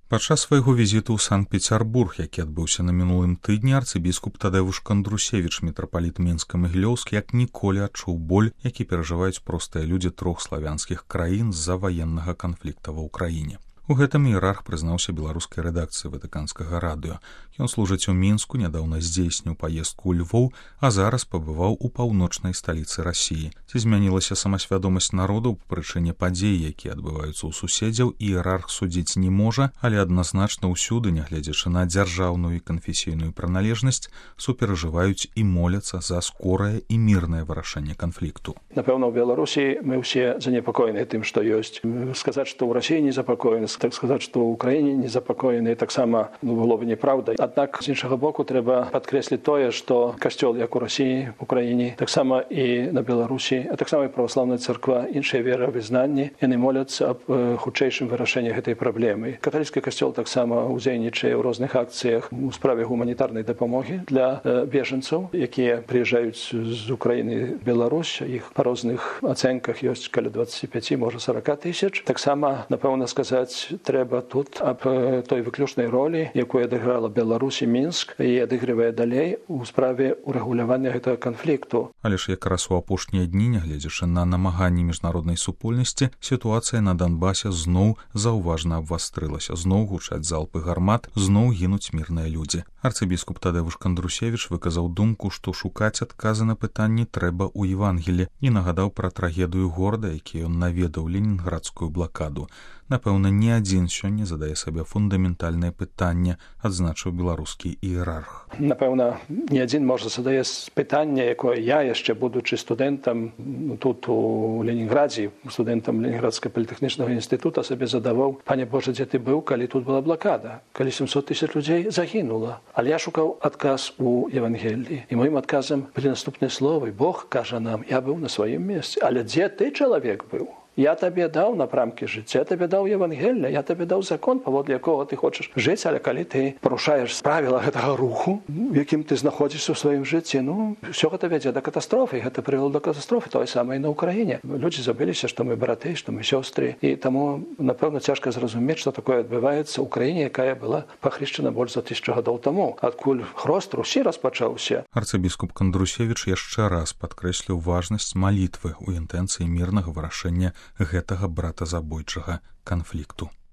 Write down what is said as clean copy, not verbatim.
Падчас свайго візіту ў Санкт-Пецярбург, які адбыўся на мінулым тыдні, арцыбіскуп Тадэвуш Кандрусевіч, мітрапаліт Мінска-Магілёўскі, як ніколі адчуў боль, які перажываюць простыя людзі трох славянскіх краін з-за ваеннага канфлікта ва ўкраіне. У гэтым іерарх прызнаўся беларускай рэдакцыі ватыканскага радыё. Ён служыць у Мінску, нядаўна здзейсніў паездку ў Львоў, а зараз пабываў у паўночнай сталіцы Расіі. Ці змянілася самасвядомасць народу па прычыне падзей, якія адбываюцца ў суседзяў, іерарх судзіць не можа, але адназначна ўсюды, нягледзячы на дзяржаўную і канфесійную прыналежнасць, суперажываюць і моляцца за скорае і мірнае вырашэнне канфлікту. Напэўна, у Беларусі мы ўсе занепакоеныя тым, што ёсць. Сказаць, што ў Расіі незапакоены, так сказаць, што ў Украіне незапакоены, таксама было б неправда. Аднак, з іншага боку, трэба падкрэсліць тое, што касцёл, як у Расіі, у Украіне, таксама і на Беларусі, а таксама і праваслаўная царква, іншыя веравызнанні, яны моляцца аб хутчэйшым вырашэнні гэтай праблемы. Каталіцкі касцёл таксама ўдзельнічае ў розных акцыях у справе гуманітарнай дапамогі для бежанцаў, якія прыязджаюць з Украіны в Беларусь. Іх па розных ацэнках ёсць каля 25, можа 40 тысяч. Таксама, напэўна сказаць, трэба тут аб той выключнай ролі, якую адыграла Беларусь і Мінск, і адыгрывае далей у справе урэгулявання гэтага канфлікту. Але ж якраз у апошнія дні, нягледзячы на намаганні міжнароднай супольнасці, сітуацыя на Донбасе зноў заўважна абвастрылася. Зноў гучаць залпы гармат, зноў гінуць мірныя людзі. Арцыбіскуп Тадэвуш Кандрусевіч выказаў думку, што шукаць адказы на пытанні трэба ў Евангелі, і нагадаў пра трагедыю горада, які ён наведаў ленінградскую блакаду. Напэўна, ні адзін сёння задае сабе фундаментальнае пытанне, адзначыў беларускі іерарх. Напэўна, ні адзін можа задае пытанне, якое я яшчэ, будучы студэнтам тут у Ленінградзе, студэнтам Ленінградскага політэхнічнага інстытута, сабе задаваў: «Пане Божа, дзе ты быў, калі тут была блакада? Калі 700 тысяч людзей загінула?» Але я шукаў адказ у Евангеліі. І моим адказам былі наступныя словы. Бог кажа нам: «Я быў на сваім месцы». Але дзе ты, чалавек, быў? Я табе даў напрамкі жыцця, я табе даў Евангелля, я табе даў закон, паводле якога ты хочаш жыць, але калі ты парушаеш правіла гэтага руху, в якім ты знаходзішся ў сваім жыцці, ўсё гэта вядзе да катастрофы, гэта прывяло да катастрофы, той самай на Ўкраіне. Людзі забыліся, што мы браты, што мы сёстры, і таму, напэўна, цяжка зразумець, што такое адбываецца ў краіне, якая была пахрышчана больш за 1000 гадоў таму, адкуль хрост Русі распачаўся. Арцыбіскуп Кандрусевіч яшчэ раз падкрэсліў важнасць малітвы ў інтэнцыі мірнага вырашэння гэтага братазабойчага канфлікту.